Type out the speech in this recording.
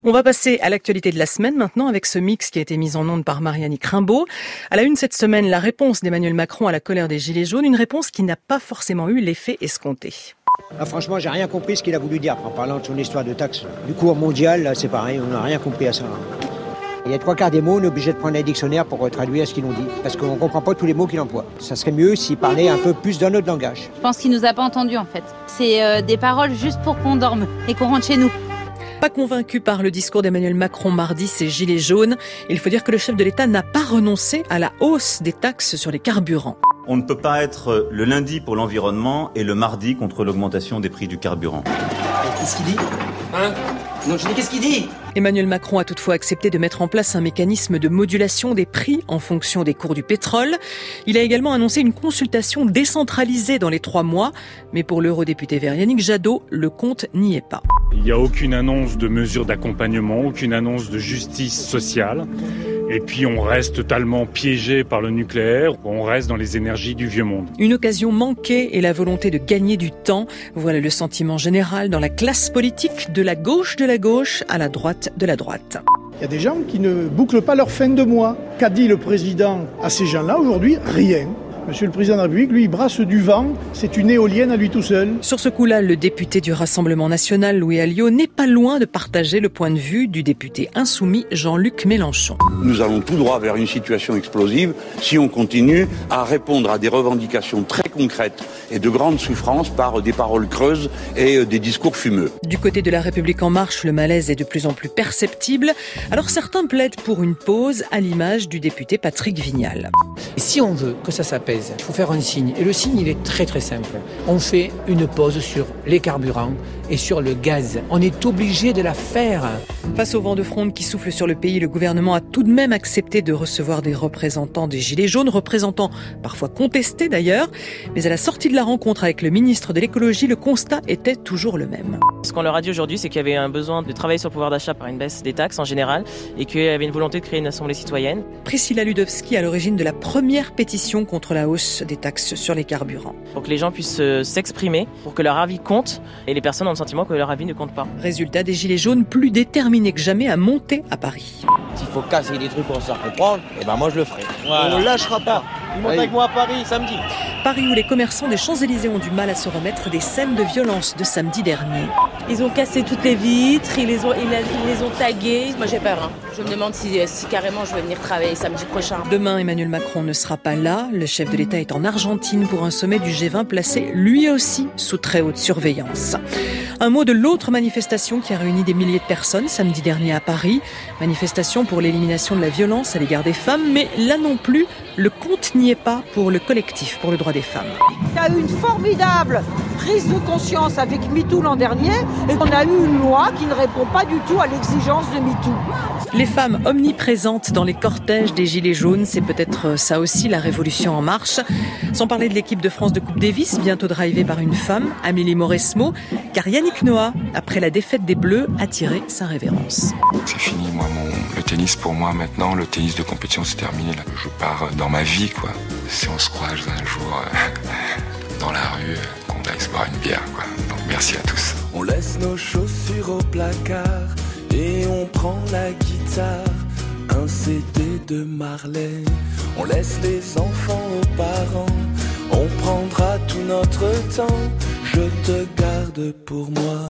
On va passer à l'actualité de la semaine maintenant avec ce mix qui a été mis en onde par Marianne Rimbaud. À la une cette semaine, la réponse d'Emmanuel Macron à la colère des Gilets jaunes, une réponse qui n'a pas forcément eu l'effet escompté. Franchement, j'ai rien compris ce qu'il a voulu dire en parlant de son histoire de taxes. Du cours mondial, là, c'est pareil, on n'a rien compris à ça. Il y a 3/4 des mots, on est obligé de prendre un dictionnaire pour traduire ce qu'ils ont dit, parce qu'on ne comprend pas tous les mots qu'il emploie. Ça serait mieux s'il parlait un peu plus dans notre langage. Je pense qu'il nous a pas entendus en fait. C'est des paroles juste pour qu'on dorme et qu'on rentre chez nous. Pas convaincu par le discours d'Emmanuel Macron mardi, ces Gilets jaunes. Il faut dire que le chef de l'État n'a pas renoncé à la hausse des taxes sur les carburants. On ne peut pas être le lundi pour l'environnement et le mardi contre l'augmentation des prix du carburant. Qu'est-ce qu'il dit ? Non, je dis qu'est-ce qu'il dit ? Emmanuel Macron a toutefois accepté de mettre en place un mécanisme de modulation des prix en fonction des cours du pétrole. Il a également annoncé une consultation décentralisée dans les 3 mois. Mais pour l'eurodéputé vert Yannick Jadot, le compte n'y est pas. Il n'y a aucune annonce de mesures d'accompagnement, aucune annonce de justice sociale. Et puis on reste totalement piégé par le nucléaire, on reste dans les énergies du vieux monde. Une occasion manquée et la volonté de gagner du temps. Voilà le sentiment général dans la classe politique, de la gauche à la droite de la droite. Il y a des gens qui ne bouclent pas leur fin de mois. Qu'a dit le président à ces gens-là aujourd'hui ? Rien. Monsieur le Président de la République, lui, il brasse du vent, c'est une éolienne à lui tout seul. Sur ce coup-là, le député du Rassemblement national, Louis Alliot, n'est pas loin de partager le point de vue du député insoumis Jean-Luc Mélenchon. Nous allons tout droit vers une situation explosive si on continue à répondre à des revendications très concrètes et de grandes souffrances par des paroles creuses et des discours fumeux. Du côté de La République En Marche, le malaise est de plus en plus perceptible. Alors certains plaident pour une pause, à l'image du député Patrick Vignal. Si on veut que ça s'apaise, il faut faire un signe. Et le signe, il est très très simple. On fait une pause sur les carburants et sur le gaz. On est obligé de la faire. Face au vent de fronde qui souffle sur le pays, le gouvernement a tout de même accepté de recevoir des représentants des Gilets jaunes, représentants parfois contestés d'ailleurs. Mais à la sortie de la rencontre avec le ministre de l'écologie, le constat était toujours le même. Ce qu'on leur a dit aujourd'hui, c'est qu'il y avait un besoin de travailler sur le pouvoir d'achat par une baisse des taxes en général et qu'il y avait une volonté de créer une assemblée citoyenne. Priscilla Ludowski à l'origine de la première pétition contre la hausse des taxes sur les carburants. Pour que les gens puissent s'exprimer, pour que leur avis compte et les personnes ont le sentiment que leur avis ne compte pas. Résultat, des Gilets jaunes plus déterminés que jamais à monter à Paris. S'il faut casser des trucs pour se faire comprendre, moi je le ferai. Voilà. On ne lâchera pas. Ils montent avec moi à Paris samedi. Paris où les commerçants des Champs-Élysées ont du mal à se remettre des scènes de violence de samedi dernier. Ils ont cassé toutes les vitres, ils les ont tagués. Moi j'ai peur. Je me demande si carrément je vais venir travailler samedi prochain. Demain, Emmanuel Macron ne sera pas là. Le chef de l'État est en Argentine pour un sommet du G20 placé lui aussi sous très haute surveillance. Un mot de l'autre manifestation qui a réuni des milliers de personnes samedi dernier à Paris. Manifestation pour l'élimination de la violence à l'égard des femmes, mais là non plus, le compte n'y est pas pour le collectif pour le droit des femmes. Il y a eu une formidable prise de conscience avec MeToo l'an dernier et on a eu une loi qui ne répond pas du tout à l'exigence de MeToo. Les femmes omniprésentes dans les cortèges des Gilets jaunes, c'est peut-être ça aussi la révolution en marche. Sans parler de l'équipe de France de Coupe Davis, bientôt drivée par une femme, Amélie Mauresmo, car Yannick Noah, après la défaite des Bleus, a tiré sa révérence. C'est fini, le tennis pour moi maintenant, le tennis de compétition c'est terminé. Là. Je pars dans ma vie, quoi. Si on se croise un jour dans la rue, qu'on aille se boire une bière, quoi. Donc merci à tous. On laisse nos chaussures au placard et on prend la guitare, un CD de Marley. On laisse les enfants aux parents, on prendra tout notre temps. Je te garde pour moi.